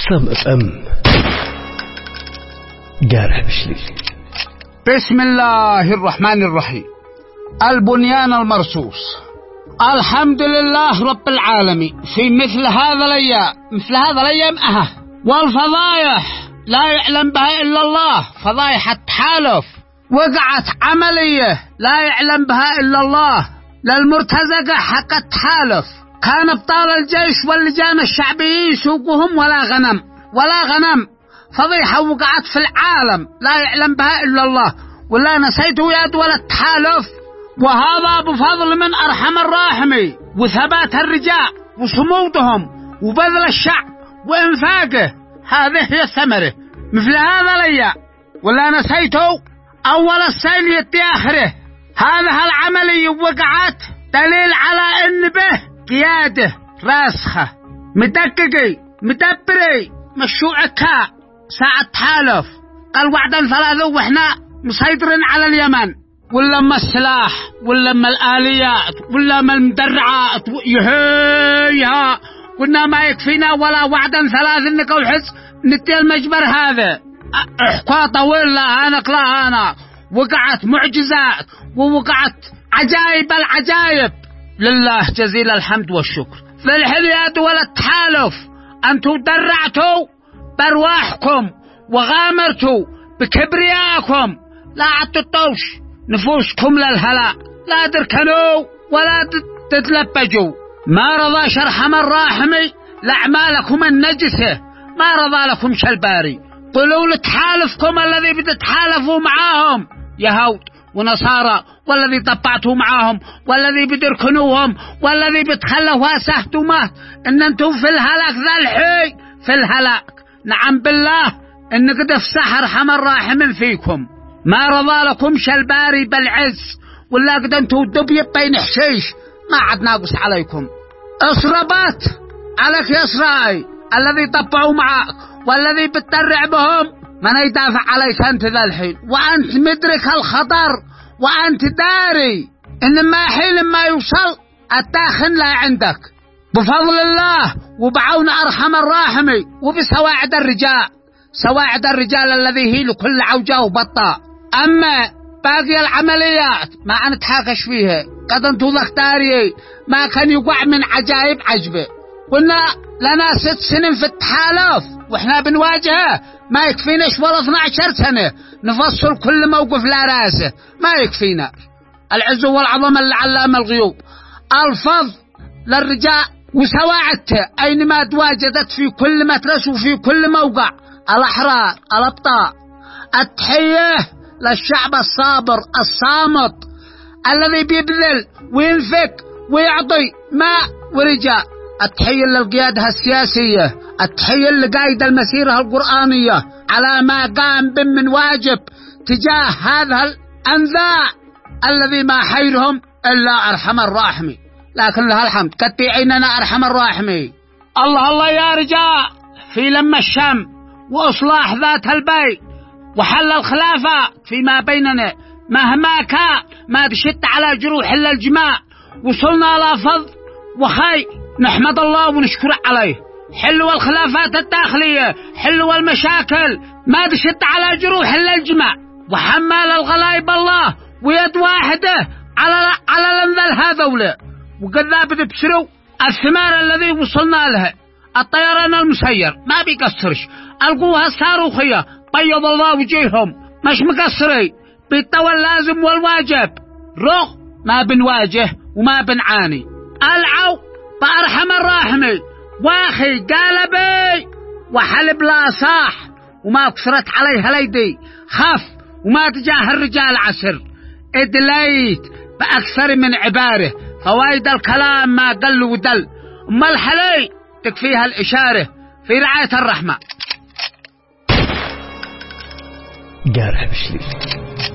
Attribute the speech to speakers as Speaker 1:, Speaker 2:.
Speaker 1: عصام FM جارح بشليل.
Speaker 2: بسم الله الرحمن الرحيم. البنيان المرصوص. الحمد لله رب العالمين في مثل هذا الأيام والفضايح لا يعلم بها إلا الله. فضايح التحالف وقعت عملية لا يعلم بها إلا الله للمرتزقة حق التحالف. كان ابطال الجيش واللجان الشعبيين يسوقهم ولا غنم. فضيحة وقعت في العالم لا يعلم بها إلا الله. ولا نسيتوا يا دول التحالف، وهذا بفضل من أرحم الراحمين وثبات الرجال وصمودهم وبذل الشعب وإنفاقه. هذه هي الثمرة مثل هذا الأيام. ولا نسيتوا أول السيل يتي آخره. هذه العملية وقعت دليل على إن به قيادة راسخة مدققي مدبري مشروع ساعة تحالف. قال وعدا ثلاثة وإحنا مسيطرين على اليمن، ولا ما السلاح ولا ما الآليات ولا ما المدرعات يهيها. قلنا ما يكفينا ولا وعدا ثلاث إنك وحس نتي المجبر هذا احقا طويل لا أنا وقعت معجزات ووقعت عجائب العجائب. لله جزيل الحمد والشكر. في الحليات ولا التحالف أنتم درعتوا برواحكم وغامرتوا بكبرياءكم، لا عطتوش نفوسكم للهلاء، لا تركنوا ولا تتلبجوا. ما رضى شرحم الراحمي لأعمالكم النجسة، ما رضى لكم شلباري. قلوا لتحالفكم الذي بتتحالفوا معاهم يهود ونصارى، والذي طبعتوا معاهم والذي بتركنوهم والذي بتخلوا سهتمه ان انتم في الهلاك ذا الحي في الهلاك. نعم بالله انك تفسح ارحم الراحمين فيكم. ما رضى لكم شلباري بالعز ولا قد انتم دبي بين حشيش. ما عاد ناقص عليكم. اصربات عليك يا اسرائيل الذي طبعوا معك والذي بتترع بهم من يدافع عليك أنت ذا الحين، وأنت مدرك الخطر وأنت داري إن ما حين ما يوصل التاخن لا عندك. بفضل الله وبعون أرحم الراحمي وبسواعد الرجال، سواعد الرجال الذي هي لكل عوجة وبطاء. أما باقي العمليات ما نتحاكش فيها. قد انتو ذختاري ما كان يقع من عجائب عجبه. قلنا لنا 6 سنين في التحالف واحنا بنواجهه، ما يكفيناش ولا 12 سنة نفصل كل موقف لا راسه، ما يكفينا. العز والعظمة العلام الغيوب الفضل للرجال وسواعدته أينما تواجدت في كل مترس وفي كل موقع. الأحرار الأبطال. التحية للشعب الصابر الصامت الذي بيبذل وينفق ويعطي ماء ورجال. التحية للقيادة السياسية، التحية لقائد المسيرة القرآنية على ما قام به من واجب تجاه هذا الأنذاء الذي ما حيرهم إلا أرحم الراحمي. لكن لها الحمد كتي عيننا أرحم الراحمي. الله يا رجال في لما الشام وإصلاح ذات البيت وحل الخلافة فيما بيننا. مهما كان ما دشت على جروح إلا الجماع. وصلنا إلى فضل وخير نحمد الله ونشكر عليه. حلوا الخلافات الداخلية، حلوا المشاكل، ما دشت على جروح إلا الجماع. وحمل الغلايب الله ويد واحدة على الانذل هذولا. وقد بتبشروا الثمار الذي وصلنا لها. الطيران المسير ما بيقصرش، القوة الصاروخية بيض الله وجيههم مش مقصري. بيتوى اللازم والواجب رغم ما بنواجه وما بنعاني. العو بأرحم الراحمي واخي قال بي وحلب لا صاح وما كسرت عليها ليدي. خف وما تجاه الرجال عسر. ادليت بأكثر من عباره. فوايد الكلام ما قل ودل. أما الحلي تكفيها الإشارة في رعاية الرحمة.
Speaker 1: جارح بشليل.